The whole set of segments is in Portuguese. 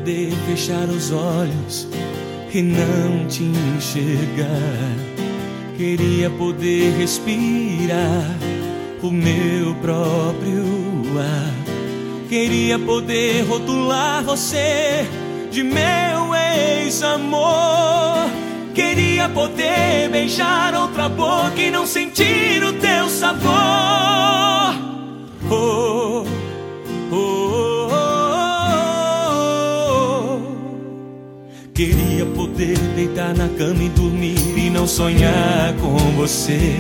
poder fechar os olhos e não te enxergar. Queria poder respirar o meu próprio ar. Queria poder rotular você de meu ex-amor. Queria poder beijar outra boca e não sentir o teu sabor. Oh, oh, oh, oh. Queria poder deitar na cama e dormir e não sonhar com você.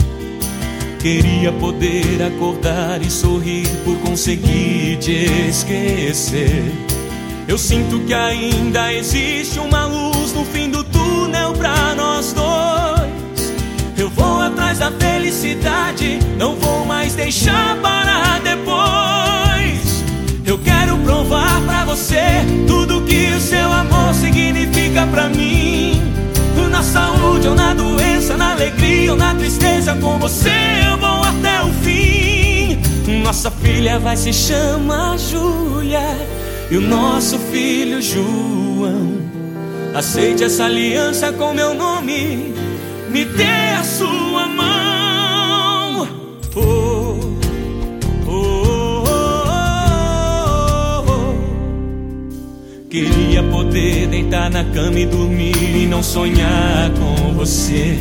Queria poder acordar e sorrir por conseguir te esquecer. Eu sinto que ainda existe uma luz no fim do túnel pra nós dois. Eu vou atrás da felicidade, não vou mais deixar para depois. Eu quero provar pra você tudo que o seu amor significa pra mim. Na saúde ou na doença, na alegria ou na tristeza, com você eu vou até o fim. Nossa filha vai se chamar Júlia e o nosso filho João. Aceite essa aliança com meu nome, me dê a sua mão. Oh, oh, oh, oh, oh. Queria poder deitar na cama e dormir e não sonhar com você.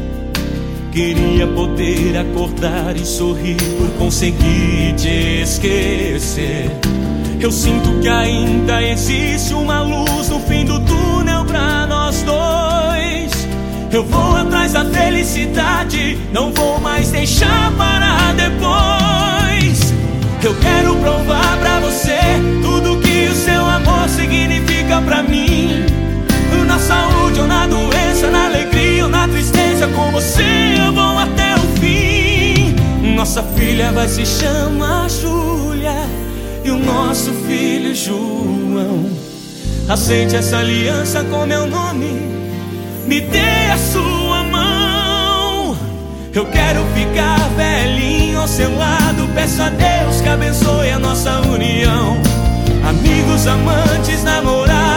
Queria poder acordar e sorrir por conseguir te esquecer. Eu sinto que ainda existe uma luz no fim do túnel pra nós dois. Eu vou atrás da felicidade, não vou mais deixar para depois. Eu quero provar pra você tudo que o seu amor significa pra mim. Na saúde ou na doença, na alegria ou na tristeza, com você eu vou até o fim. Nossa filha vai se chamar Júlia e o nosso filho João. Aceite essa aliança com meu nome, me dê a sua mão. Eu quero ficar velhinho ao seu lado, peço a Deus que abençoe a nossa união. Amigos, amantes, namorados,